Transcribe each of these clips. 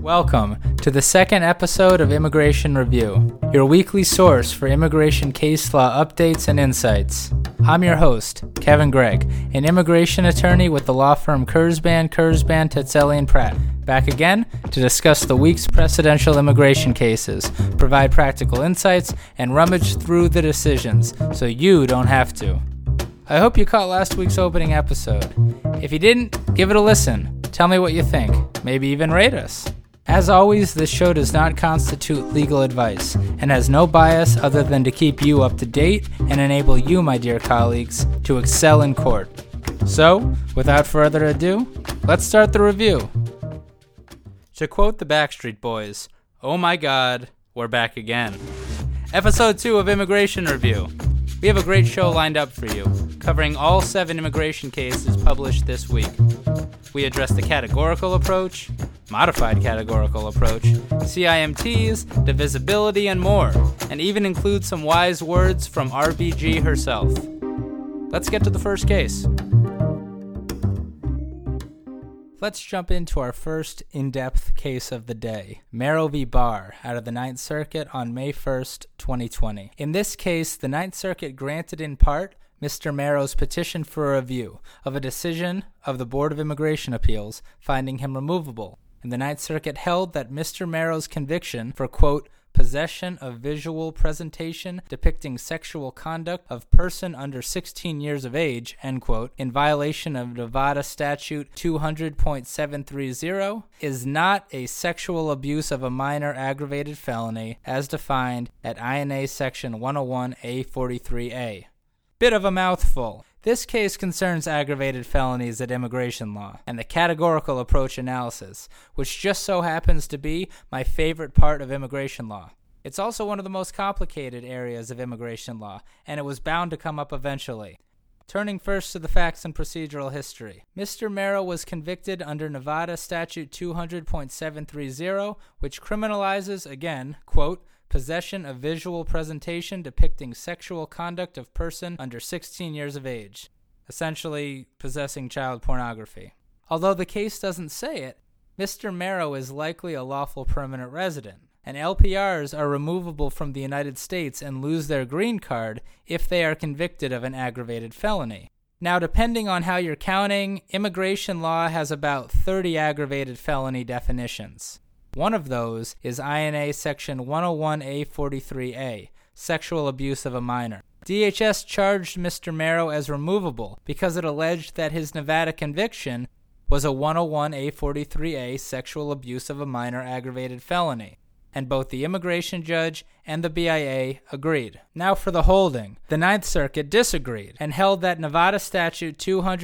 Welcome to the second episode of Immigration Review, your weekly source for immigration case law updates and insights. I'm your host, Kevin Gregg, an immigration attorney with the law firm Kurzban, Tetzeli & Pratt, back again to discuss the week's presidential immigration cases, provide practical insights, and rummage through the decisions so you don't have to. I hope you caught last week's opening episode. If you didn't, give it a listen. Tell me what you think. Maybe even rate us. As always, this show does not constitute legal advice and has no bias other than to keep you up to date and enable you, my dear colleagues, to excel in court. So, without further ado, let's start the review. To quote the Backstreet Boys, oh my god, we're back again. Episode 2 of Immigration Review. We have a great show lined up for you, covering all 7 immigration cases published this week. We address the categorical approach, modified categorical approach, CIMTs, divisibility, and more, and even include some wise words from RBG herself. Let's get to the first case. Let's jump into our first in-depth case of the day, Merrow v. Barr, out of the Ninth Circuit on May 1st, 2020. In this case, the Ninth Circuit granted in part Mr. Merrow's petition for a review of a decision of the Board of Immigration Appeals finding him removable, and the Ninth Circuit held that Mr. Merrow's conviction for, quote, possession of visual presentation depicting sexual conduct of person under 16 years of age, end quote, in violation of Nevada Statute 200.730 is not a sexual abuse of a minor aggravated felony as defined at INA Section 101A43A. Bit of a mouthful. This case concerns aggravated felonies at immigration law and the categorical approach analysis, which just so happens to be my favorite part of immigration law. It's also one of the most complicated areas of immigration law, and it was bound to come up eventually. Turning first to the facts and procedural history. Mr. Merrow was convicted under Nevada Statute 200.730, which criminalizes, again, quote, possession of visual presentation depicting sexual conduct of person under 16 years of age, essentially possessing child pornography. Although the case doesn't say it, Mr. Merrow is likely a lawful permanent resident, and LPRs are removable from the United States and lose their green card if they are convicted of an aggravated felony. Now, depending on how you're counting, immigration law has about 30 aggravated felony definitions. One of those is INA Section 101A43A, sexual abuse of a minor. DHS charged Mr. Merrow as removable because it alleged that his Nevada conviction was a 101A43A sexual abuse of a minor aggravated felony, and both the immigration judge and the BIA agreed. Now for the holding. The Ninth Circuit disagreed and held that Nevada Statute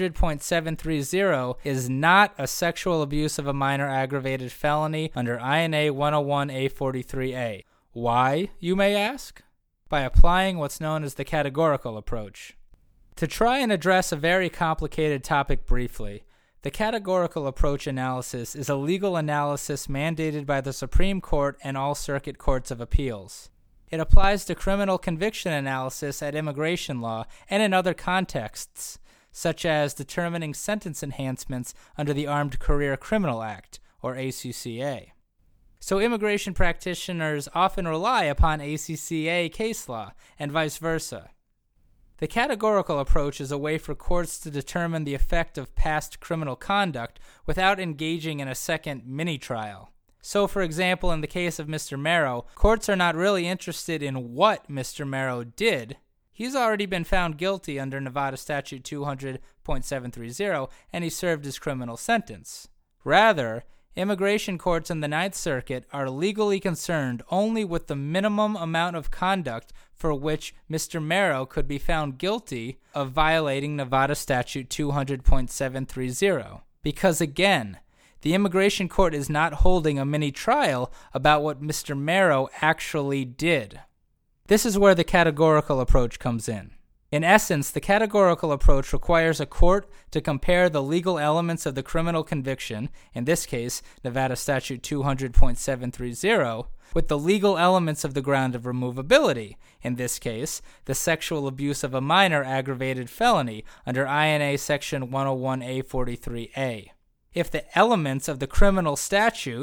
200.730 is not a sexual abuse of a minor aggravated felony under INA 101A43A. Why, you may ask? By applying what's known as the categorical approach. To try and address a very complicated topic briefly, the categorical approach analysis is a legal analysis mandated by the Supreme Court and all circuit courts of appeals. It applies to criminal conviction analysis at immigration law and in other contexts, such as determining sentence enhancements under the Armed Career Criminal Act, or ACCA. So immigration practitioners often rely upon ACCA case law, and vice versa. The categorical approach is a way for courts to determine the effect of past criminal conduct without engaging in a second mini-trial. So, for example, in the case of Mr. Merrow, courts are not really interested in what Mr. Merrow did. He's already been found guilty under Nevada Statute 200.730, and he served his criminal sentence. Rather, immigration courts in the Ninth Circuit are legally concerned only with the minimum amount of conduct for which Mr. Merrow could be found guilty of violating Nevada Statute 200.730. Because again, the immigration court is not holding a mini-trial about what Mr. Merrow actually did. This is where the categorical approach comes in. In essence, the categorical approach requires a court to compare the legal elements of the criminal conviction, in this case, Nevada Statute 200.730, with the legal elements of the ground of removability, in this case, the sexual abuse of a minor aggravated felony under INA Section 101A43A. If the elements of the criminal statute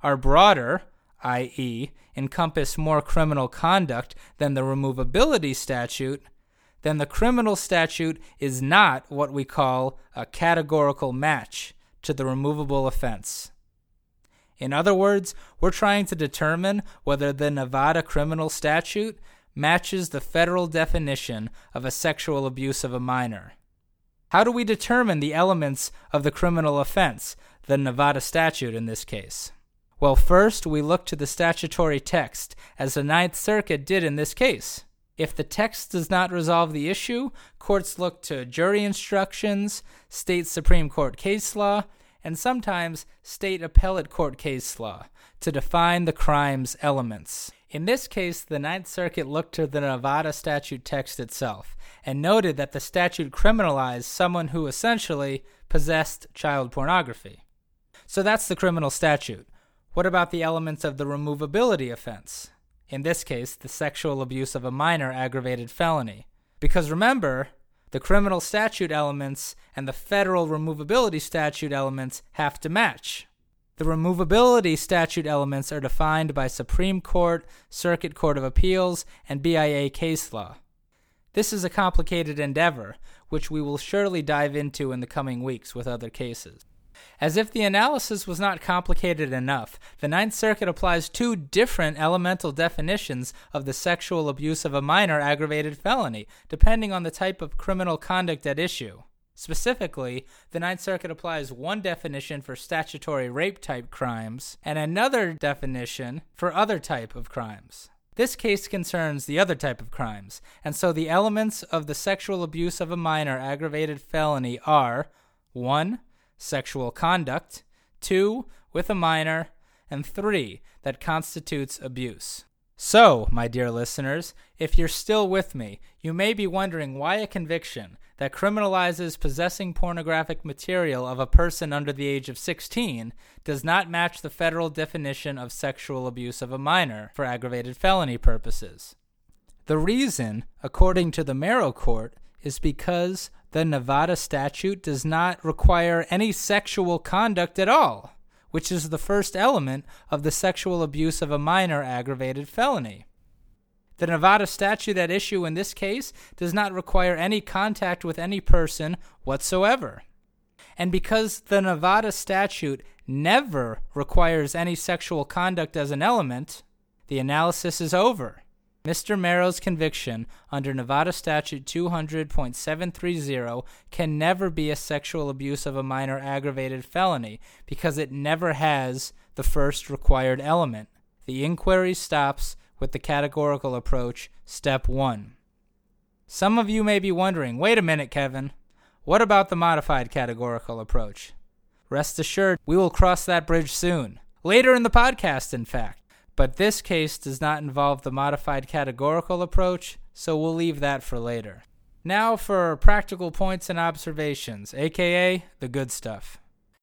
are broader, i.e., encompass more criminal conduct than the removability statute, then the criminal statute is not what we call a categorical match to the removable offense. In other words, we're trying to determine whether the Nevada criminal statute matches the federal definition of a sexual abuse of a minor. How do we determine the elements of the criminal offense, the Nevada statute in this case? Well, first, we look to the statutory text, as the Ninth Circuit did in this case. If the text does not resolve the issue, courts look to jury instructions, state Supreme Court case law, and sometimes state appellate court case law to define the crime's elements. In this case, the Ninth Circuit looked to the Nevada statute text itself and noted that the statute criminalized someone who essentially possessed child pornography. So that's the criminal statute. What about the elements of the removability offense? In this case, the sexual abuse of a minor aggravated felony. Because remember, the criminal statute elements and the federal removability statute elements have to match. The removability statute elements are defined by Supreme Court, Circuit Court of Appeals, and BIA case law. This is a complicated endeavor, which we will surely dive into in the coming weeks with other cases. As if the analysis was not complicated enough, the Ninth Circuit applies two different elemental definitions of the sexual abuse of a minor aggravated felony, depending on the type of criminal conduct at issue. Specifically, the Ninth Circuit applies one definition for statutory rape-type crimes and another definition for other type of crimes. This case concerns the other type of crimes, and so the elements of the sexual abuse of a minor aggravated felony are 1. Sexual conduct, 2. With a minor, and 3. That constitutes abuse. So, my dear listeners, if you're still with me, you may be wondering why a conviction that criminalizes possessing pornographic material of a person under the age of 16 does not match the federal definition of sexual abuse of a minor for aggravated felony purposes. The reason, according to the Merrill Court, is because the Nevada statute does not require any sexual conduct at all, which is the first element of the sexual abuse of a minor aggravated felony. The Nevada statute at issue in this case does not require any contact with any person whatsoever. And because the Nevada statute never requires any sexual conduct as an element, the analysis is over. Mr. Merrill's conviction under Nevada Statute 200.730 can never be a sexual abuse of a minor aggravated felony because it never has the first required element. The inquiry stops with the categorical approach, Step 1. Some of you may be wondering, wait a minute, Kevin, what about the modified categorical approach? Rest assured, we will cross that bridge soon. Later in the podcast, in fact. But this case does not involve the modified categorical approach, so we'll leave that for later. Now for practical points and observations, aka the good stuff.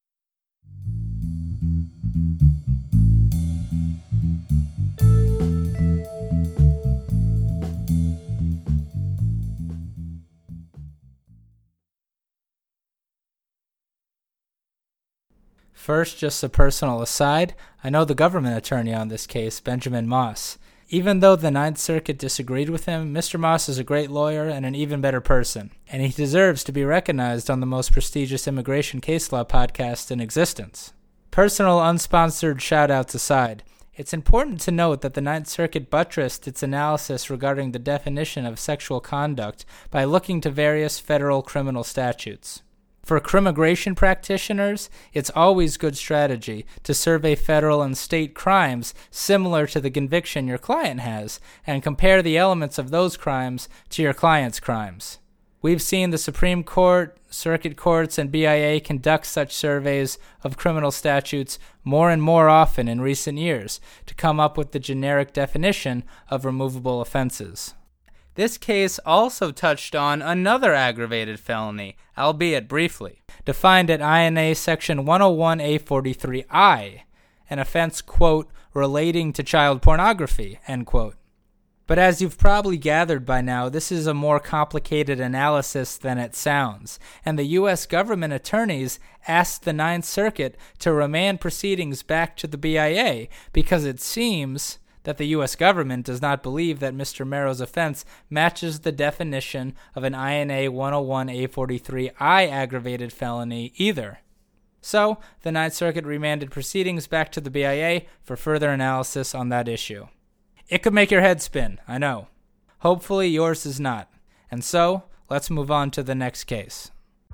First, just a personal aside, I know the government attorney on this case, Benjamin Moss. Even though the Ninth Circuit disagreed with him, Mr. Moss is a great lawyer and an even better person, and he deserves to be recognized on the most prestigious immigration case law podcast in existence. Personal unsponsored shout-outs aside, it's important to note that the Ninth Circuit buttressed its analysis regarding the definition of sexual conduct by looking to various federal criminal statutes. For crimmigration practitioners, it's always good strategy to survey federal and state crimes similar to the conviction your client has and compare the elements of those crimes to your client's crimes. We've seen the Supreme Court, circuit courts, and BIA conduct such surveys of criminal statutes more and more often in recent years to come up with the generic definition of removable offenses. This case also touched on another aggravated felony, albeit briefly, defined at INA Section 101A43I, an offense, quote, relating to child pornography, end quote. But as you've probably gathered by now, this is a more complicated analysis than it sounds, and the U.S. government attorneys asked the Ninth Circuit to remand proceedings back to the BIA because it seems that the U.S. government does not believe that Mr. Merrow's offense matches the definition of an INA 101A43I aggravated felony either. So, the Ninth Circuit remanded proceedings back to the BIA for further analysis on that issue. It could make your head spin, I know. Hopefully yours is not. And so, let's move on to the next case.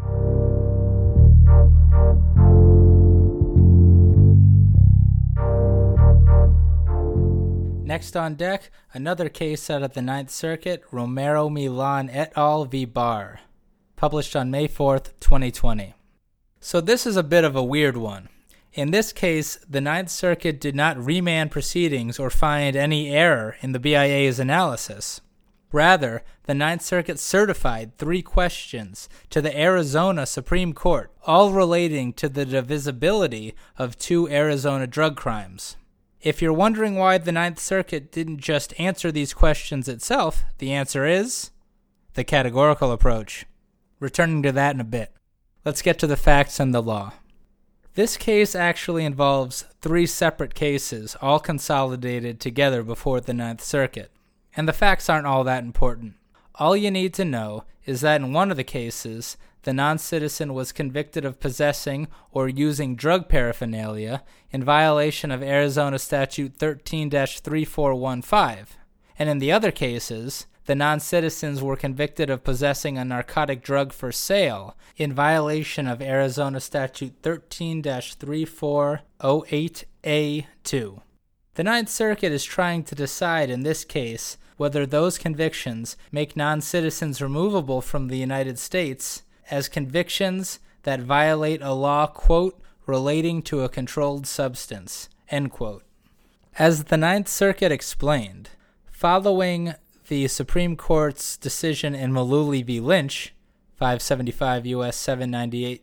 Next on deck, another case out of the Ninth Circuit, Romero Milan et al. V. Barr, published on May 4th, 2020. So this is a bit of a weird one. In this case, the Ninth Circuit did not remand proceedings or find any error in the BIA's analysis. Rather, the Ninth Circuit certified 3 questions to the Arizona Supreme Court, all relating to the divisibility of 2 Arizona drug crimes. If you're wondering why the Ninth Circuit didn't just answer these questions itself, the answer is the categorical approach. Returning to that in a bit. Let's get to the facts and the law. This case actually involves 3 separate cases, all consolidated together before the Ninth Circuit. And the facts aren't all that important. All you need to know is that in one of the cases, the non-citizen was convicted of possessing or using drug paraphernalia in violation of Arizona Statute 13-3415. And in the other cases, the non-citizens were convicted of possessing a narcotic drug for sale in violation of Arizona Statute 13-3408A2. The Ninth Circuit is trying to decide in this case whether those convictions make non-citizens removable from the United States as convictions that violate a law, quote, relating to a controlled substance, end quote. As the Ninth Circuit explained, following the Supreme Court's decision in Mullooly v. Lynch, 575 U.S. 798,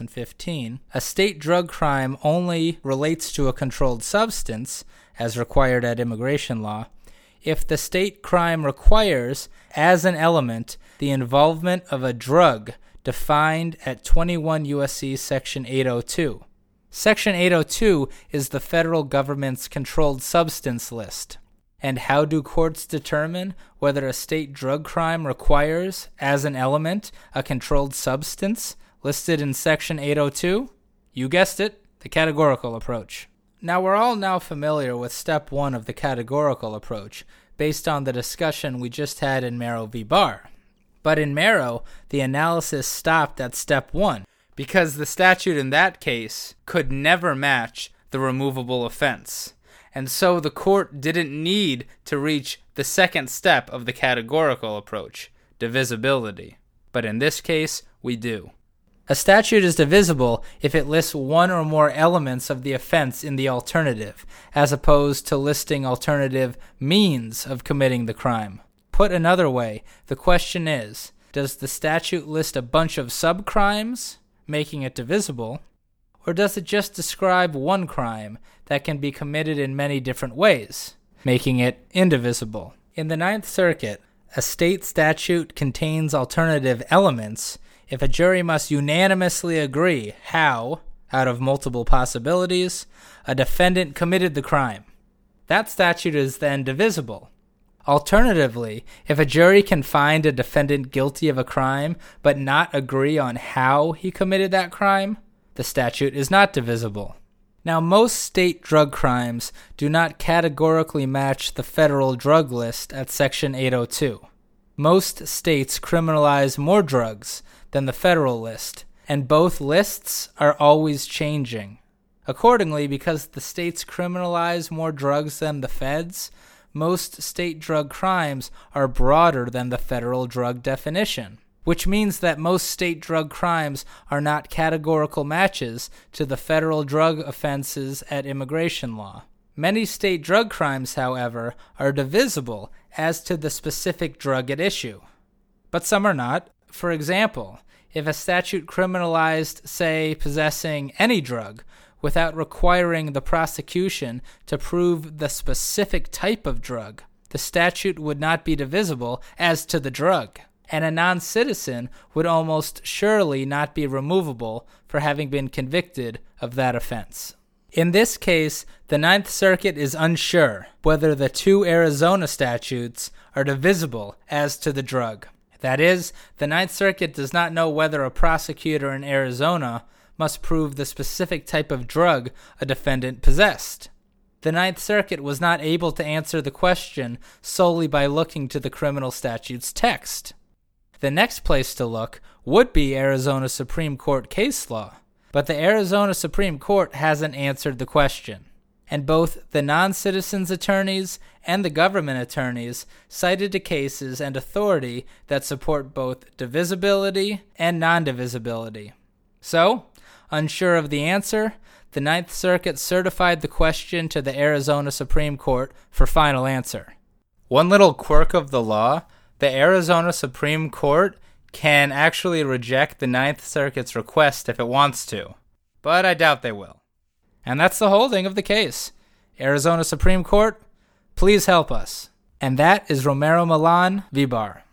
2015, a state drug crime only relates to a controlled substance, as required at immigration law, if the state crime requires, as an element, the involvement of a drug defined at 21 U.S.C. Section 802. Section 802 is the federal government's controlled substance list. And how do courts determine whether a state drug crime requires, as an element, a controlled substance listed in Section 802? You guessed it, the categorical approach. Now we're all now familiar with Step 1 of the categorical approach, based on the discussion we just had in Merrow v. Barr. But in Merrow, the analysis stopped at Step 1, because the statute in that case could never match the removable offense. And so the court didn't need to reach the second step of the categorical approach, divisibility. But in this case, we do. A statute is divisible if it lists one or more elements of the offense in the alternative, as opposed to listing alternative means of committing the crime. Put another way, the question is, does the statute list a bunch of subcrimes, making it divisible, or does it just describe one crime that can be committed in many different ways, making it indivisible? In the Ninth Circuit, a state statute contains alternative elements if a jury must unanimously agree how, out of multiple possibilities, a defendant committed the crime. That statute is then divisible. Alternatively, if a jury can find a defendant guilty of a crime but not agree on how he committed that crime, the statute is not divisible. Now, most state drug crimes do not categorically match the federal drug list at Section 802. Most states criminalize more drugs than the federal list, and both lists are always changing. Accordingly, because the states criminalize more drugs than the feds, most state drug crimes are broader than the federal drug definition, which means that most state drug crimes are not categorical matches to the federal drug offenses at immigration law. Many state drug crimes, however, are divisible as to the specific drug at issue. But some are not. For example, if a statute criminalized, say, possessing any drug without requiring the prosecution to prove the specific type of drug, the statute would not be divisible as to the drug, and a non-citizen would almost surely not be removable for having been convicted of that offense. In this case, the Ninth Circuit is unsure whether the two Arizona statutes are divisible as to the drug. That is, the Ninth Circuit does not know whether a prosecutor in Arizona must prove the specific type of drug a defendant possessed. The Ninth Circuit was not able to answer the question solely by looking to the criminal statute's text. The next place to look would be Arizona Supreme Court case law, but the Arizona Supreme Court hasn't answered the question, and both the non-citizens' attorneys and the government attorneys cited to cases and authority that support both divisibility and non-divisibility. So, unsure of the answer, the Ninth Circuit certified the question to the Arizona Supreme Court for final answer. One little quirk of the law, the Arizona Supreme Court can actually reject the Ninth Circuit's request if it wants to, but I doubt they will. And that's the holding of the case. Arizona Supreme Court, please help us. And that is Romero Millan v. Barr.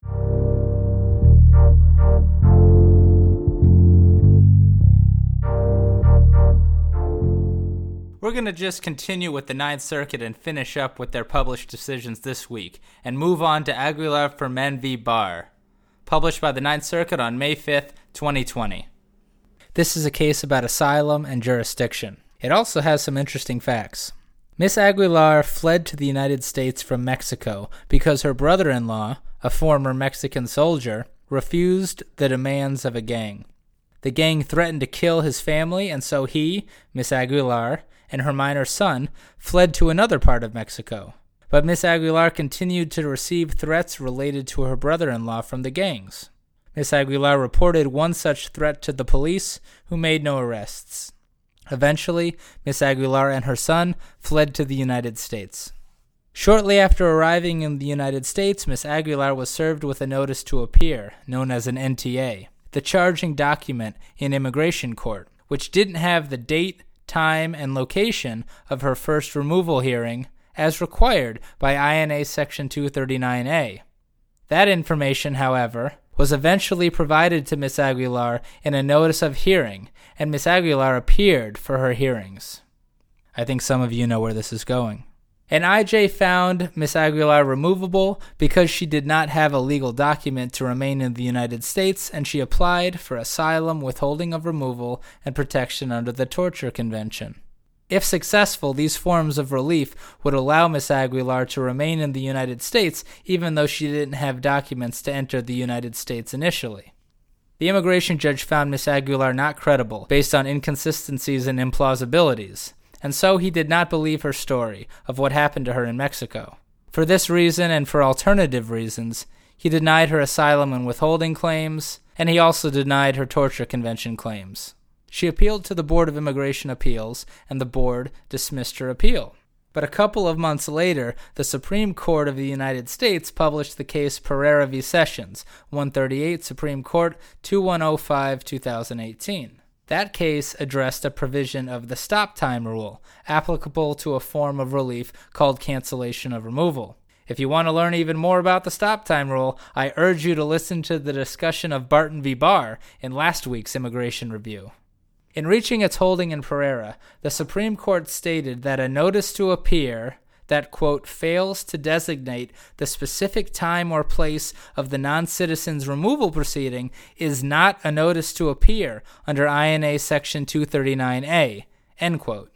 We're going to just continue with the Ninth Circuit and finish up with their published decisions this week, and move on to Aguilar for Men v. Barr, published by the Ninth Circuit on May 5th, 2020. This is a case about asylum and jurisdiction. It also has some interesting facts. Miss Aguilar fled to the United States from Mexico because her brother-in-law, a former Mexican soldier, refused the demands of a gang. The gang threatened to kill his family, and so he, Miss Aguilar, and her minor son fled to another part of Mexico. But Miss Aguilar continued to receive threats related to her brother-in-law from the gangs. Miss Aguilar reported one such threat to the police, who made no arrests. Eventually, Miss Aguilar and her son fled to the United States. Shortly after arriving in the United States, Miss Aguilar was served with a notice to appear, known as an NTA, the charging document in immigration court, which didn't have the date, time, and location of her first removal hearing as required by INA Section 239A. That information, however, was eventually provided to Miss Aguilar in a notice of hearing, and Miss Aguilar appeared for her hearings. I think some of you know where this is going. An IJ found Miss Aguilar removable because she did not have a legal document to remain in the United States, and she applied for asylum, withholding of removal, and protection under the Torture Convention. If successful, these forms of relief would allow Miss Aguilar to remain in the United States even though she didn't have documents to enter the United States initially. The immigration judge found Miss Aguilar not credible based on inconsistencies and implausibilities, and so he did not believe her story of what happened to her in Mexico. For this reason, and for alternative reasons, he denied her asylum and withholding claims, and he also denied her Torture Convention claims. She appealed to the Board of Immigration Appeals, and the board dismissed her appeal. But a couple of months later, the Supreme Court of the United States published the case Pereira v. Sessions, 138 Supreme Court, 2105, 2018. That case addressed a provision of the stop time rule, applicable to a form of relief called cancellation of removal. If you want to learn even more about the stop time rule, I urge you to listen to the discussion of Barton v. Barr in last week's immigration review. In reaching its holding in Pereira, the Supreme Court stated that a notice to appear that, quote, fails to designate the specific time or place of the non-citizen's removal proceeding is not a notice to appear under INA Section 239A, end quote.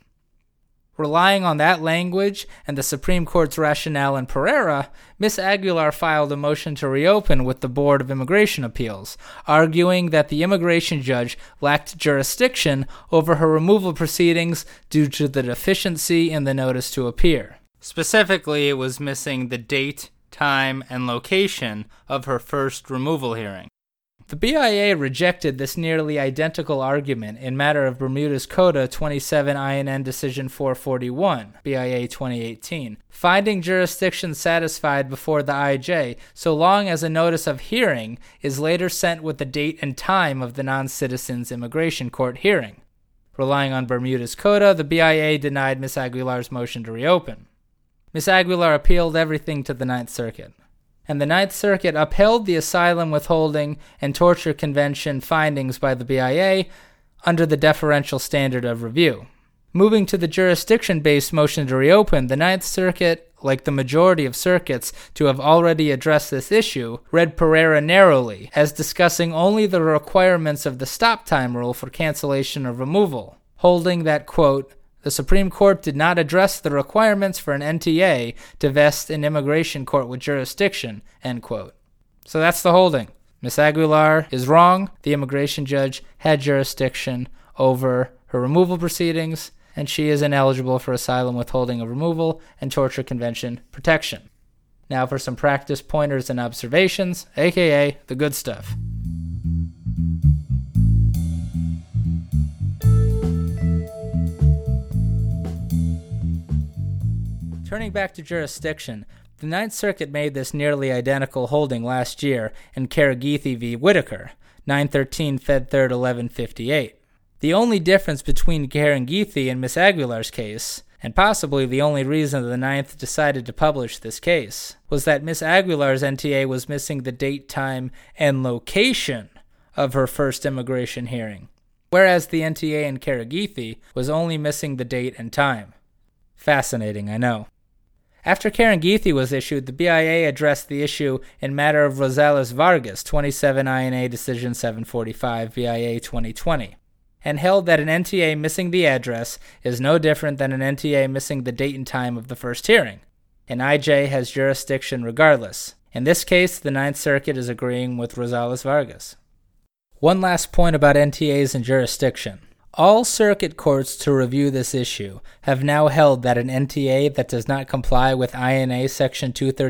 Relying on that language and the Supreme Court's rationale in Pereira, Ms. Aguilar filed a motion to reopen with the Board of Immigration Appeals, arguing that the immigration judge lacked jurisdiction over her removal proceedings due to the deficiency in the notice to appear. Specifically, it was missing the date, time, and location of her first removal hearing. The BIA rejected this nearly identical argument in matter of Bermudez Coda 27 INN Decision 441, BIA 2018, finding jurisdiction satisfied before the IJ so long as a notice of hearing is later sent with the date and time of the non-citizen's immigration court hearing. Relying on Bermudez Coda, the BIA denied Ms. Aguilar's motion to reopen. Ms. Aguilar appealed everything to the Ninth Circuit. And the Ninth Circuit upheld the Asylum Withholding and Torture Convention findings by the BIA under the deferential standard of review. Moving to the jurisdiction-based motion to reopen, the Ninth Circuit, like the majority of circuits to have already addressed this issue, read Pereira narrowly, as discussing only the requirements of the stop time rule for cancellation of removal, holding that, quote, the Supreme Court did not address the requirements for an NTA to vest an immigration court with jurisdiction, end quote. So that's the holding. Ms. Aguilar is wrong. The immigration judge had jurisdiction over her removal proceedings, and she is ineligible for asylum withholding of removal and torture convention protection. Now for some practice pointers and observations, aka the good stuff. Turning back to jurisdiction, the Ninth Circuit made this nearly identical holding last year in Karagithi v. Whitaker, 913 Fed 3rd 1158. The only difference between Karagithi and Ms. Aguilar's case, and possibly the only reason the Ninth decided to publish this case, was that Ms. Aguilar's NTA was missing the date, time, and location of her first immigration hearing, whereas the NTA in Karagithi was only missing the date and time. Fascinating, I know. After Karagithi was issued, the BIA addressed the issue in matter of Rosales Vargas, 27 INA Decision 745, BIA 2020, and held that an NTA missing the address is no different than an NTA missing the date and time of the first hearing. An IJ has jurisdiction regardless. In this case, the Ninth Circuit is agreeing with Rosales Vargas. One last point about NTAs and jurisdiction. All circuit courts to review this issue have now held that an NTA that does not comply with INA Section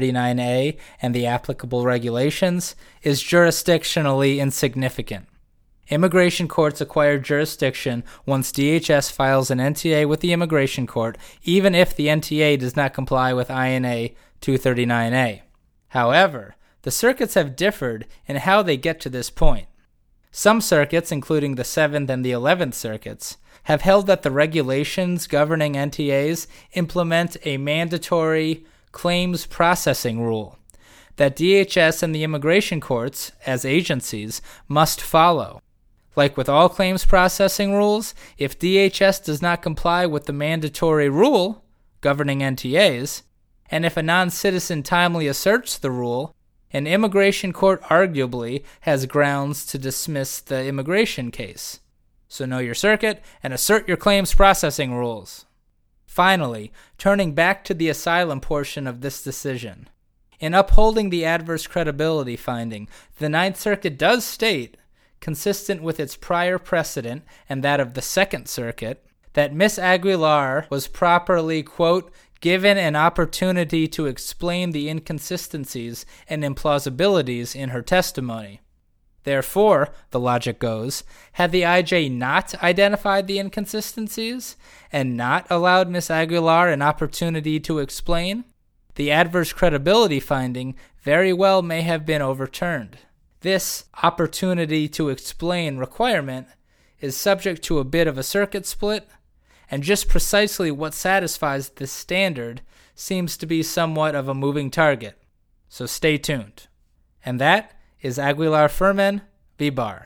239A and the applicable regulations is jurisdictionally insignificant. Immigration courts acquire jurisdiction once DHS files an NTA with the immigration court, even if the NTA does not comply with INA 239A. However, the circuits have differed in how they get to this point. Some circuits, including the 7th and the 11th circuits, have held that the regulations governing NTAs implement a mandatory claims processing rule that DHS and the immigration courts, as agencies, must follow. Like with all claims processing rules, if DHS does not comply with the mandatory rule governing NTAs, and if a non-citizen timely asserts the rule, an immigration court arguably has grounds to dismiss the immigration case. So know your circuit and assert your claims processing rules. Finally, turning back to the asylum portion of this decision. In upholding the adverse credibility finding, the Ninth Circuit does state, consistent with its prior precedent and that of the Second Circuit, that Ms. Aguilar was properly, quote, given an opportunity to explain the inconsistencies and implausibilities in her testimony. Therefore, the logic goes, had the IJ not identified the inconsistencies and not allowed Ms. Aguilar an opportunity to explain, the adverse credibility finding very well may have been overturned. This opportunity to explain requirement is subject to a bit of a circuit split, and just precisely what satisfies this standard seems to be somewhat of a moving target. So stay tuned. And that is Aguilar Firman v. Barr.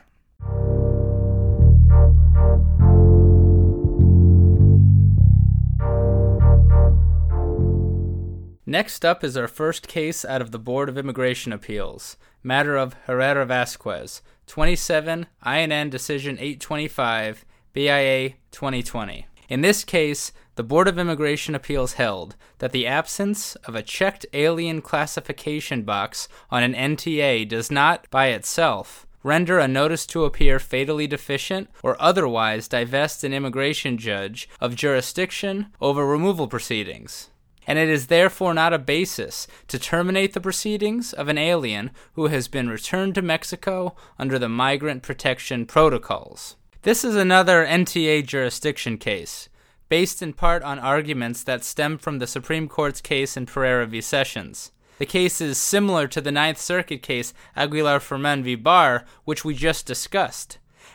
Next up is our first case out of the Board of Immigration Appeals, matter of Herrera Vasquez, 27 INN Decision 825, BIA 2020. In this case, the Board of Immigration Appeals held that the absence of a checked alien classification box on an NTA does not, by itself, render a notice to appear fatally deficient or otherwise divest an immigration judge of jurisdiction over removal proceedings. And it is therefore not a basis to terminate the proceedings of an alien who has been returned to Mexico under the Migrant Protection Protocols. This is another NTA jurisdiction case, based in part on arguments that stem from the Supreme Court's case in Pereira v. Sessions. The case is similar to the Ninth Circuit case Aguilar Firman v. Barr, which we just discussed,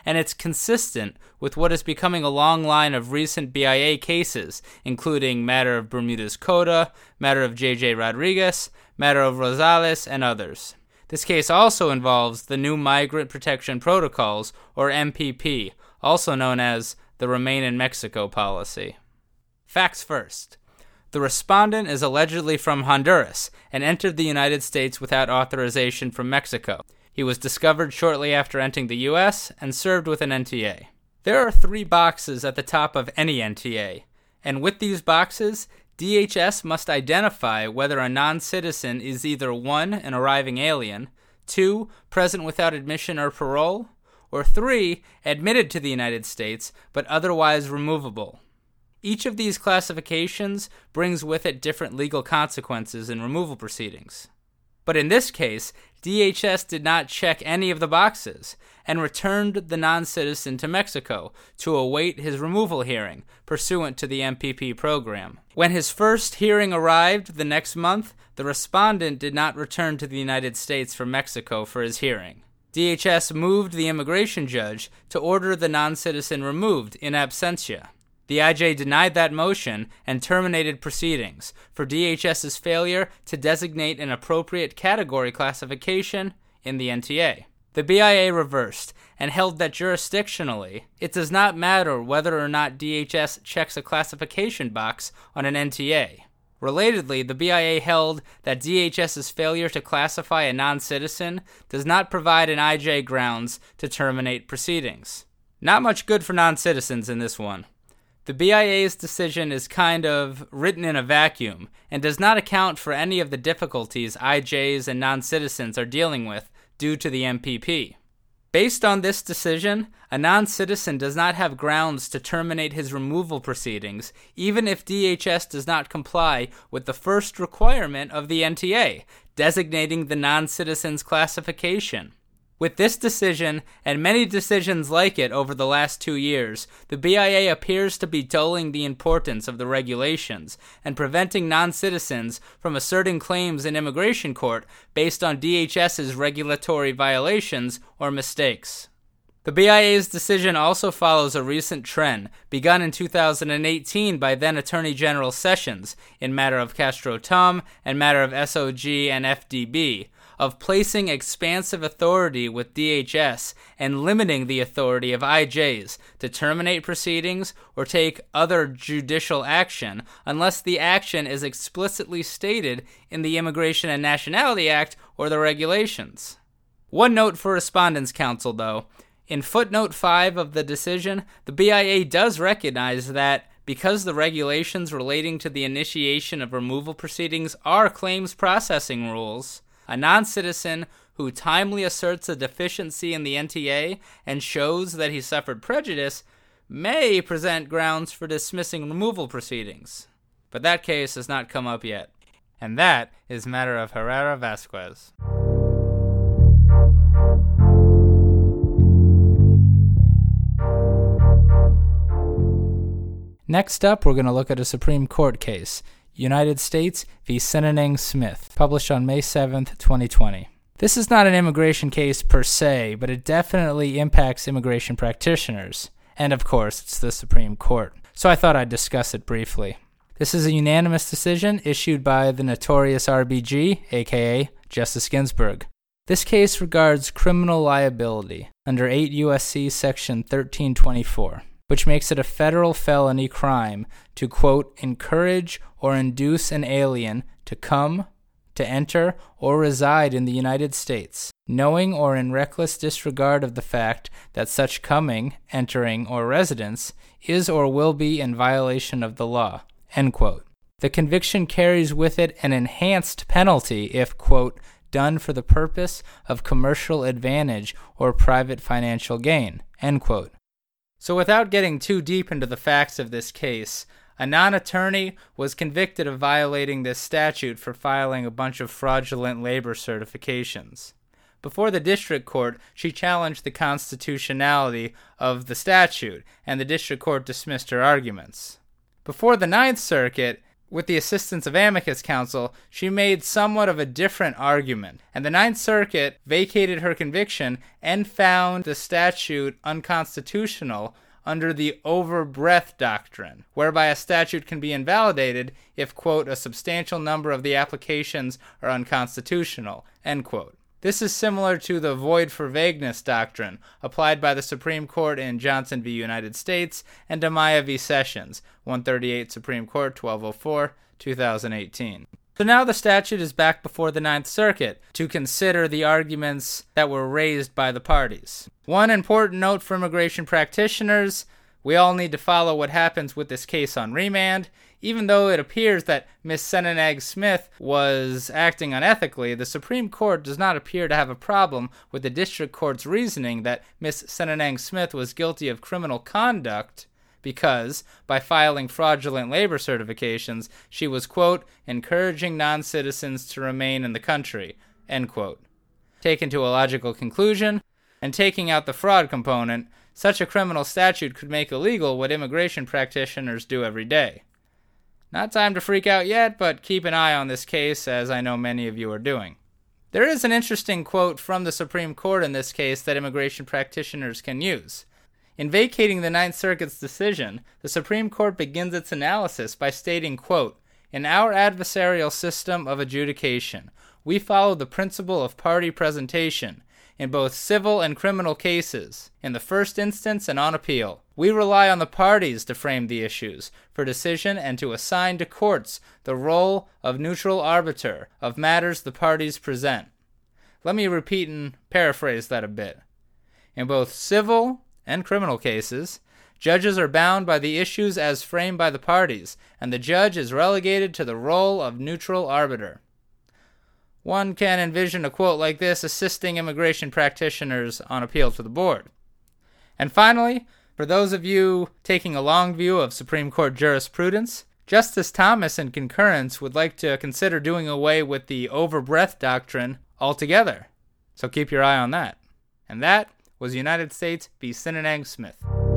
and it's consistent with what is becoming a long line of recent BIA cases, including matter of Bermudez Coda, matter of J.J. Rodriguez, matter of Rosales, and others. This case also involves the new Migrant Protection Protocols, or MPP, also known as the Remain in Mexico policy. Facts first. The respondent is allegedly from Honduras and entered the United States without authorization from Mexico. He was discovered shortly after entering the U.S. and served with an NTA. There are 3 boxes at the top of any NTA, and with these boxes, DHS must identify whether a non-citizen is either 1, an arriving alien, 2, present without admission or parole, or 3, admitted to the United States but otherwise removable. Each of these classifications brings with it different legal consequences in removal proceedings. But in this case, DHS did not check any of the boxes and returned the non-citizen to Mexico to await his removal hearing pursuant to the MPP program. When his first hearing arrived the next month, the respondent did not return to the United States from Mexico for his hearing. DHS moved the immigration judge to order the non-citizen removed in absentia. The IJ denied that motion and terminated proceedings for DHS's failure to designate an appropriate category classification in the NTA. The BIA reversed and held that jurisdictionally, it does not matter whether or not DHS checks a classification box on an NTA. Relatedly, the BIA held that DHS's failure to classify a non-citizen does not provide an IJ grounds to terminate proceedings. Not much good for non-citizens in this one. The BIA's decision is kind of written in a vacuum and does not account for any of the difficulties IJs and non-citizens are dealing with due to the MPP. Based on this decision, a non-citizen does not have grounds to terminate his removal proceedings, even if DHS does not comply with the first requirement of the NTA, designating the non-citizen's classification. With this decision, and many decisions like it over the last 2 years, the BIA appears to be dulling the importance of the regulations and preventing non-citizens from asserting claims in immigration court based on DHS's regulatory violations or mistakes. The BIA's decision also follows a recent trend begun in 2018 by then Attorney General Sessions in matter of Castro-Tum and matter of SOG and FDB, of placing expansive authority with DHS and limiting the authority of IJs to terminate proceedings or take other judicial action unless the action is explicitly stated in the Immigration and Nationality Act or the regulations. One note for Respondents' Counsel, though. In footnote 5 of the decision, the BIA does recognize that because the regulations relating to the initiation of removal proceedings are claims processing rules, a non-citizen who timely asserts a deficiency in the NTA and shows that he suffered prejudice may present grounds for dismissing removal proceedings. But that case has not come up yet. And that is matter of Herrera Vasquez. Next up, we're going to look at a Supreme Court case, United States v. Sinanang Smith, published on May 7th, 2020. This is not an immigration case per se, but it definitely impacts immigration practitioners. And of course, it's the Supreme Court. So I thought I'd discuss it briefly. This is a unanimous decision issued by the notorious RBG, aka Justice Ginsburg. This case regards criminal liability under 8 U.S.C. Section 1324. Which makes it a federal felony crime to, quote, encourage or induce an alien to come, to enter, or reside in the United States, knowing or in reckless disregard of the fact that such coming, entering, or residence is or will be in violation of the law, end quote. The conviction carries with it an enhanced penalty if, quote, done for the purpose of commercial advantage or private financial gain, end quote. So without getting too deep into the facts of this case, a non-attorney was convicted of violating this statute for filing a bunch of fraudulent labor certifications. Before the district court, she challenged the constitutionality of the statute, and the district court dismissed her arguments. Before the Ninth Circuit, with the assistance of amicus counsel, she made somewhat of a different argument, and the Ninth Circuit vacated her conviction and found the statute unconstitutional under the overbreadth doctrine, whereby a statute can be invalidated if, quote, a substantial number of the applications are unconstitutional, end quote. This is similar to the void for vagueness doctrine applied by the Supreme Court in Johnson v. United States and Amaya v. Sessions, 138 Supreme Court, 1204, 2018. So now the statute is back before the Ninth Circuit to consider the arguments that were raised by the parties. One important note for immigration practitioners: we all need to follow what happens with this case on remand. Even though it appears that Ms. Senenang-Smith was acting unethically, the Supreme Court does not appear to have a problem with the District Court's reasoning that Ms. Senenang-Smith was guilty of criminal conduct because, by filing fraudulent labor certifications, she was, quote, encouraging non-citizens to remain in the country, end quote. Taken to a logical conclusion, and taking out the fraud component, such a criminal statute could make illegal what immigration practitioners do every day. Not time to freak out yet, but keep an eye on this case, as I know many of you are doing. There is an interesting quote from the Supreme Court in this case that immigration practitioners can use. In vacating the Ninth Circuit's decision, the Supreme Court begins its analysis by stating, quote, in our adversarial system of adjudication, we follow the principle of party presentation in both civil and criminal cases, in the first instance and on appeal. We rely on the parties to frame the issues for decision and to assign to courts the role of neutral arbiter of matters the parties present. Let me repeat and paraphrase that a bit. In both civil and criminal cases, judges are bound by the issues as framed by the parties, and the judge is relegated to the role of neutral arbiter. One can envision a quote like this assisting immigration practitioners on appeal to the board. And finally, for those of you taking a long view of Supreme Court jurisprudence, Justice Thomas in concurrence would like to consider doing away with the overbreadth doctrine altogether. So keep your eye on that. And that was United States v. Senenang-Smith.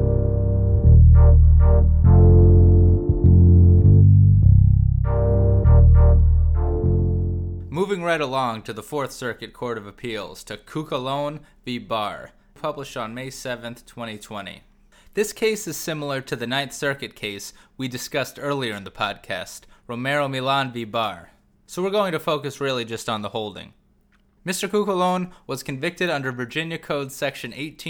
Moving right along to the Fourth Circuit Court of Appeals, to Cucalone v. Barr, published on May 7th, 2020. This case is similar to the Ninth Circuit case we discussed earlier in the podcast, Romero-Millan v. Barr. So we're going to focus really just on the holding. Mr. Cucalone was convicted under Virginia Code Section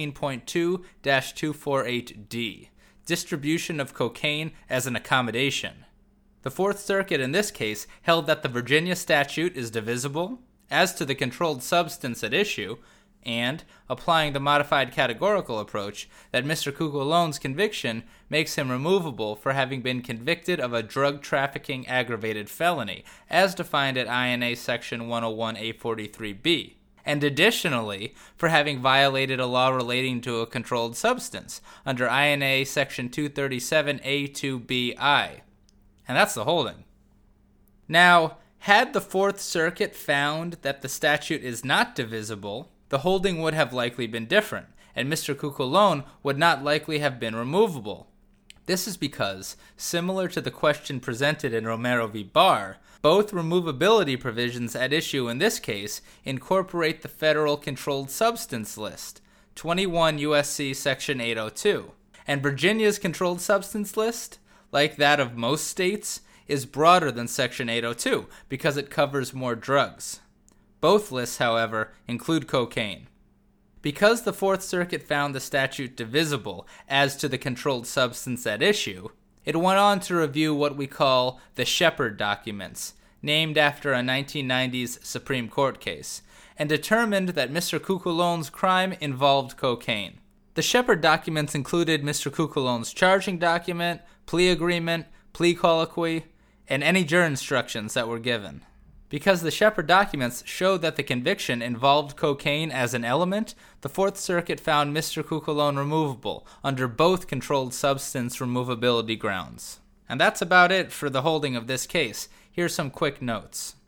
18.2-248D, distribution of cocaine as an accommodation. The Fourth Circuit in this case held that the Virginia statute is divisible as to the controlled substance at issue, and, applying the modified categorical approach, that Mr. Cucalone's conviction makes him removable for having been convicted of a drug trafficking aggravated felony, as defined at INA Section 101A43B, and additionally for having violated a law relating to a controlled substance under INA Section 237A2BI. And that's the holding. Now, had the Fourth Circuit found that the statute is not divisible, the holding would have likely been different, and Mr. Cucalone would not likely have been removable. This is because, similar to the question presented in Romero v. Barr, both removability provisions at issue in this case incorporate the federal controlled substance list, 21 U.S.C. Section 802, and Virginia's controlled substance list, like that of most states, is broader than Section 802 because it covers more drugs. Both lists, however, include cocaine. Because the Fourth Circuit found the statute divisible as to the controlled substance at issue, it went on to review what we call the Shepard documents, named after a 1990s Supreme Court case, and determined that Mr. Cucalone's crime involved cocaine. The Shepard documents included Mr. Cucalone's charging document, plea agreement, plea colloquy, and any jury instructions that were given. Because the Shepard documents showed that the conviction involved cocaine as an element, the Fourth Circuit found Mr. Cucalone removable under both controlled substance removability grounds. And that's about it for the holding of this case. Here's some quick notes.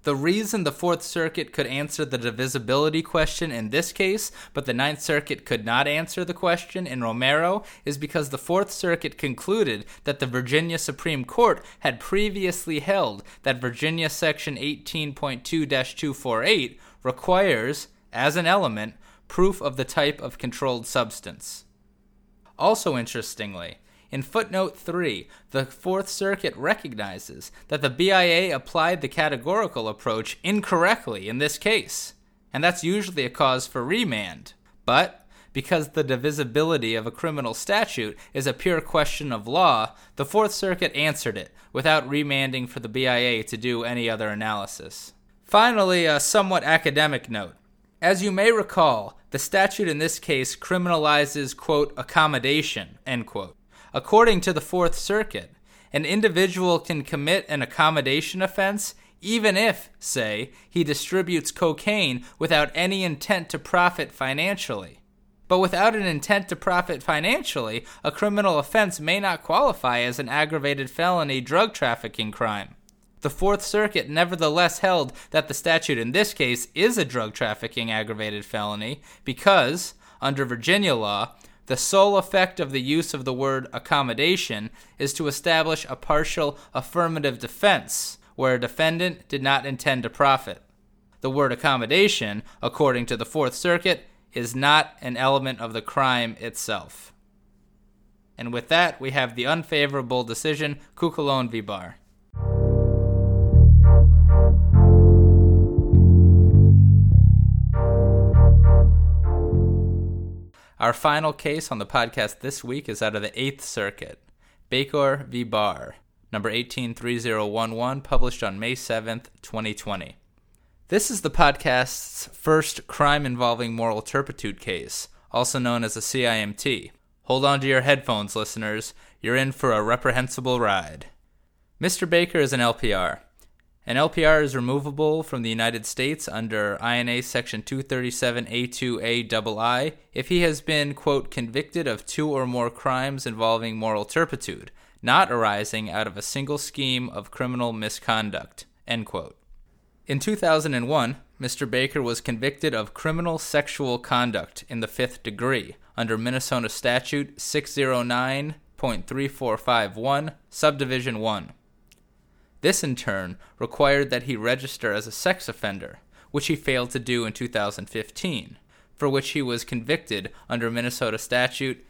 The reason the Fourth Circuit could answer the divisibility question in this case, but the Ninth Circuit could not answer the question in Romero, is because the Fourth Circuit concluded that the Virginia Supreme Court had previously held that Virginia Section 18.2-248 requires, as an element, proof of the type of controlled substance. Also interestingly, in footnote 3, the Fourth Circuit recognizes that the BIA applied the categorical approach incorrectly in this case, and that's usually a cause for remand. But, because the divisibility of a criminal statute is a pure question of law, the Fourth Circuit answered it without remanding for the BIA to do any other analysis. Finally, a somewhat academic note. As you may recall, the statute in this case criminalizes, quote, accommodation, end quote. According to the Fourth Circuit, an individual can commit an accommodation offense even if, say, he distributes cocaine without any intent to profit financially. But without an intent to profit financially, a criminal offense may not qualify as an aggravated felony drug trafficking crime. The Fourth Circuit nevertheless held that the statute in this case is a drug trafficking aggravated felony because, under Virginia law, the sole effect of the use of the word accommodation is to establish a partial affirmative defense where a defendant did not intend to profit. The word accommodation, according to the Fourth Circuit, is not an element of the crime itself. And with that, we have the unfavorable decision, Cucalone v. Barr. Our final case on the podcast this week is out of the Eighth Circuit, Bakor v. Barr, number 183011, published on May 7th, 2020. This is the podcast's first crime involving moral turpitude case, also known as a CIMT. Hold on to your headphones, listeners. You're in for a reprehensible ride. Mr. Baker is an LPR. An LPR is removable from the United States under INA Section 237A2A if he has been, quote, convicted of 2 or more crimes involving moral turpitude, not arising out of a single scheme of criminal misconduct, end quote. In 2001, Mr. Baker was convicted of criminal sexual conduct in the 5th degree under Minnesota Statute 609.3451, Subdivision 1. This, in turn, required that he register as a sex offender, which he failed to do in 2015, for which he was convicted under Minnesota Statute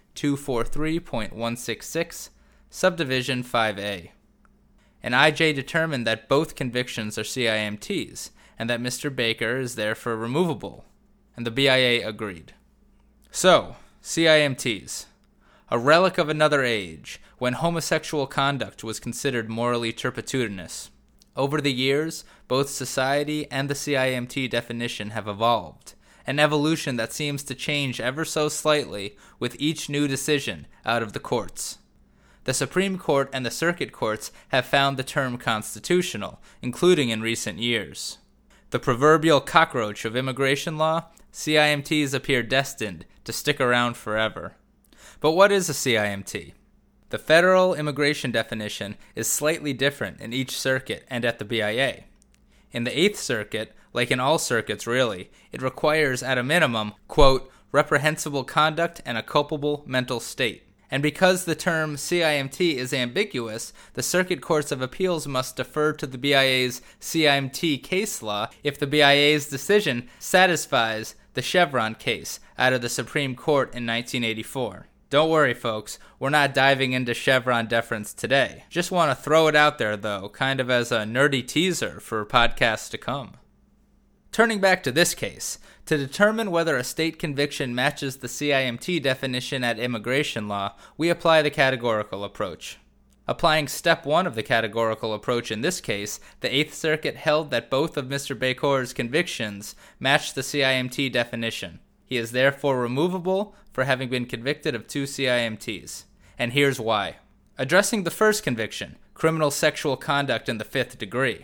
243.166, Subdivision 5A. An IJ determined that both convictions are CIMTs, and that Mr. Baker is therefore removable, and the BIA agreed. So, CIMTs. A relic of another age, when homosexual conduct was considered morally turpitudinous. Over the years, both society and the CIMT definition have evolved, an evolution that seems to change ever so slightly with each new decision out of the courts. The Supreme Court and the circuit courts have found the term constitutional, including in recent years. The proverbial cockroach of immigration law, CIMTs appear destined to stick around forever. But what is a CIMT? The federal immigration definition is slightly different in each circuit and at the BIA. In the Eighth Circuit, like in all circuits really, it requires at a minimum, quote, reprehensible conduct and a culpable mental state. And because the term CIMT is ambiguous, the Circuit Courts of Appeals must defer to the BIA's CIMT case law if the BIA's decision satisfies the Chevron case out of the Supreme Court in 1984. Don't worry, folks, we're not diving into Chevron deference today. Just want to throw it out there, though, kind of as a nerdy teaser for podcasts to come. Turning back to this case, to determine whether a state conviction matches the CIMT definition at immigration law, we apply the categorical approach. Applying step 1 of the categorical approach in this case, the Eighth Circuit held that both of Mr. Bakor's convictions match the CIMT definition. He is therefore removable for having been convicted of 2 CIMTs. And here's why. Addressing the first conviction, criminal sexual conduct in the 5th degree.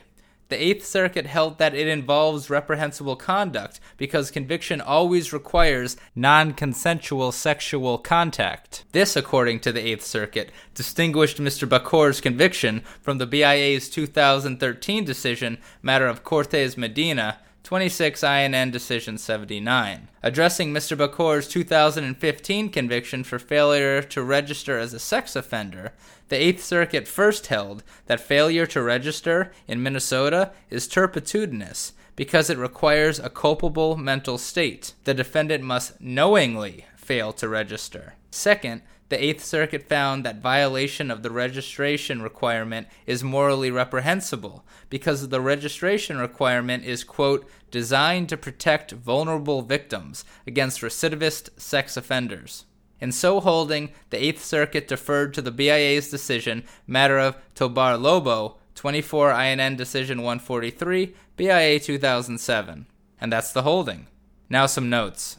The Eighth Circuit held that it involves reprehensible conduct because conviction always requires non-consensual sexual contact. This, according to the Eighth Circuit, distinguished Mr. Bacor's conviction from the BIA's 2013 decision, matter of Cortes Medina, 26 INN Decision 79. Addressing Mr. Bacor's 2015 conviction for failure to register as a sex offender, the Eighth Circuit first held that failure to register in Minnesota is turpitudinous because it requires a culpable mental state. The defendant must knowingly fail to register. Second, the Eighth Circuit found that violation of the registration requirement is morally reprehensible because the registration requirement is, quote, designed to protect vulnerable victims against recidivist sex offenders. In so holding, the Eighth Circuit deferred to the BIA's decision, matter of Tobar Lobo, 24 INN Decision 143, BIA 2007. And that's the holding. Now some notes.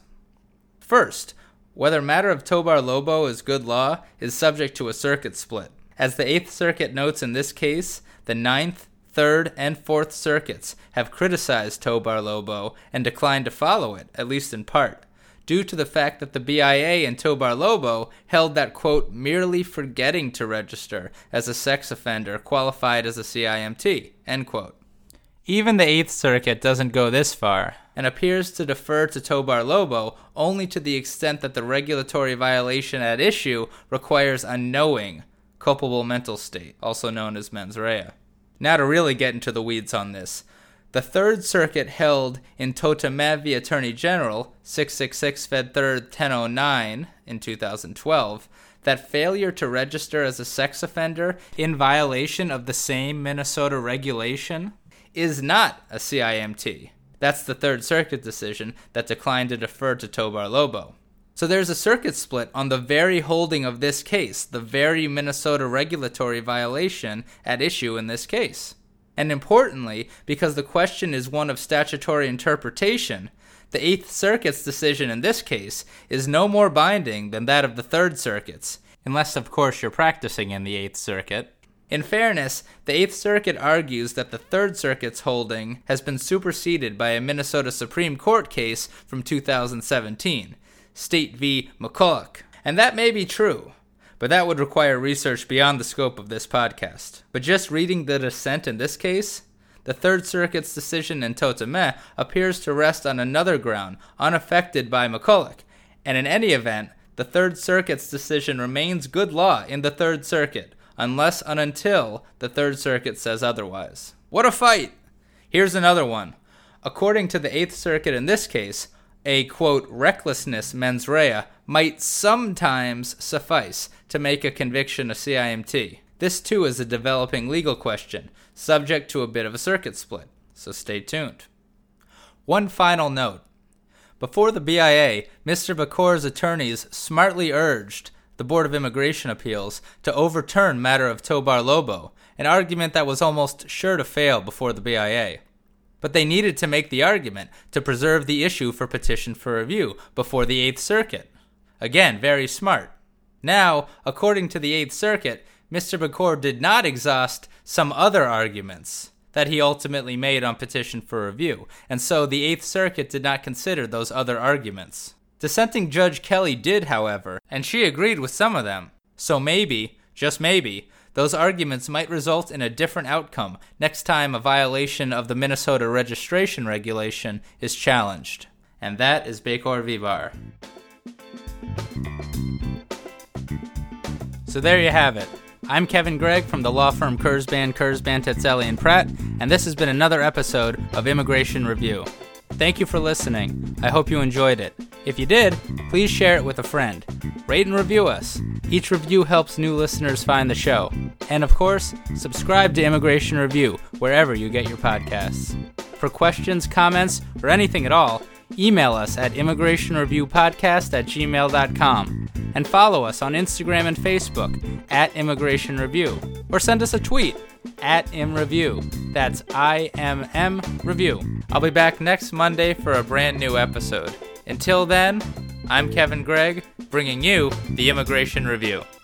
First, whether matter of Tobar Lobo is good law is subject to a circuit split. As the Eighth Circuit notes in this case, the Ninth, Third, and Fourth Circuits have criticized Tobar Lobo and declined to follow it, at least in part, due to the fact that the BIA and Tobar Lobo held that, quote, merely forgetting to register as a sex offender qualified as a CIMT, end quote. Even the Eighth Circuit doesn't go this far, and appears to defer to Tobar Lobo only to the extent that the regulatory violation at issue requires a knowing, culpable mental state, also known as mens rea. Now to really get into the weeds on this. The Third Circuit held in Totemeh v. Attorney General, 666 Fed 3rd 1009 in 2012, that failure to register as a sex offender in violation of the same Minnesota regulation is not a CIMT. That's the Third Circuit decision that declined to defer to Tobar Lobo. So there's a circuit split on the very holding of this case, the very Minnesota regulatory violation at issue in this case. And importantly, because the question is one of statutory interpretation, the Eighth Circuit's decision in this case is no more binding than that of the Third Circuit's, unless of course you're practicing in the Eighth Circuit. In fairness, the Eighth Circuit argues that the Third Circuit's holding has been superseded by a Minnesota Supreme Court case from 2017, State v. McCulloch. And that may be true, but that would require research beyond the scope of this podcast. But just reading the dissent in this case, the Third Circuit's decision in Totemeh appears to rest on another ground, unaffected by McCulloch, and in any event, the Third Circuit's decision remains good law in the Third Circuit, unless and until the Third Circuit says otherwise. What a fight! Here's another one. According to the Eighth Circuit in this case, a, quote, recklessness mens rea might sometimes suffice to make a conviction a CIMT. This too is a developing legal question, subject to a bit of a circuit split, so stay tuned. One final note. Before the BIA, Mr. Bacor's attorneys smartly urged the Board of Immigration Appeals to overturn matter of Tobar Lobo, an argument that was almost sure to fail before the BIA. But they needed to make the argument to preserve the issue for petition for review before the Eighth Circuit. Again, very smart. Now, according to the Eighth Circuit, Mr. Bacor did not exhaust some other arguments that he ultimately made on petition for review, and so the Eighth Circuit did not consider those other arguments. Dissenting Judge Kelly did, however, and she agreed with some of them. So maybe, just maybe, those arguments might result in a different outcome next time a violation of the Minnesota registration regulation is challenged. And that is Bacor v. Barr. So there you have it. I'm Kevin Gregg from the law firm Kurzban, Tetzeli & Pratt, and this has been another episode of Immigration Review. Thank you for listening. I hope you enjoyed it. If you did, please share it with a friend. Rate and review us. Each review helps new listeners find the show. And of course, subscribe to Immigration Review wherever you get your podcasts. For questions, comments, or anything at all, email us at immigrationreviewpodcast@gmail.com. And follow us on Instagram and Facebook @Immigration Review. Or send us a tweet @ImReview. That's IMM Review. I'll be back next Monday for a brand new episode. Until then, I'm Kevin Gregg, bringing you the Immigration Review.